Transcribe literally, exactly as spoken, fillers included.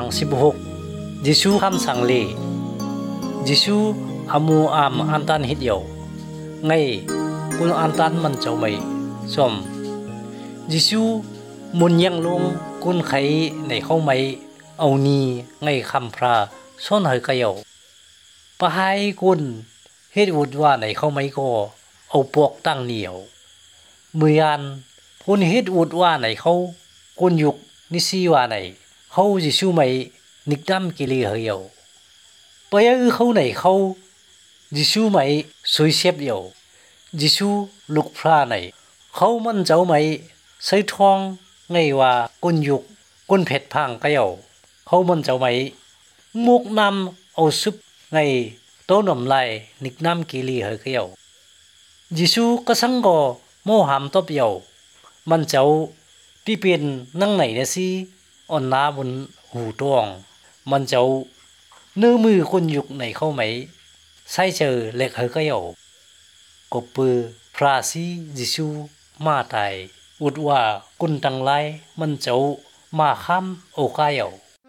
สิบหกยิสูคำสั่งเลยิสูอามูอามอันตันฮิตเดียวไงคุณอันตันมันเจ้าไม่สมยิสูมุนยังลงคุณไขในเข้าไม่เอานีไงคำพระส่วนเหยกเยาปะให้คุณเฮ็ดวุดว่าในเข้าไม่ก็เอาปวกตั้งเหนียวเมื่อยันคุณเฮ็ดวุดว่าในเขาคุณยุกนิสีว่าในเขายิสูไม่นิกดำกิเลเหยาปะยังเขาในเขายิสูไม่สวยเสียบเดียวยิสูลูกพระในเขามันเจ้าไม่ใส่ทองไงว่าคุณยุกคุณเผ็ดพังกะเยาเขามันเจ้าไม่มุกนำเอาซุปไงโตนมลายนิกน้ำกิเลเหยกะเยายิสูก็สังก็โมหามตบเยามันเจ้าพี่เป็นนั่งไหนเนี่ยสิอ่อนน้าบนหูตวงมันเจ้าเนื้อมือคนยุกในเข้าไหมใส่เจอเล็กเหยกะเยากบปือพระสียิสูมาตายอุดว่ากุนตังไลมันเจ้ามาค้ำโอกาเยา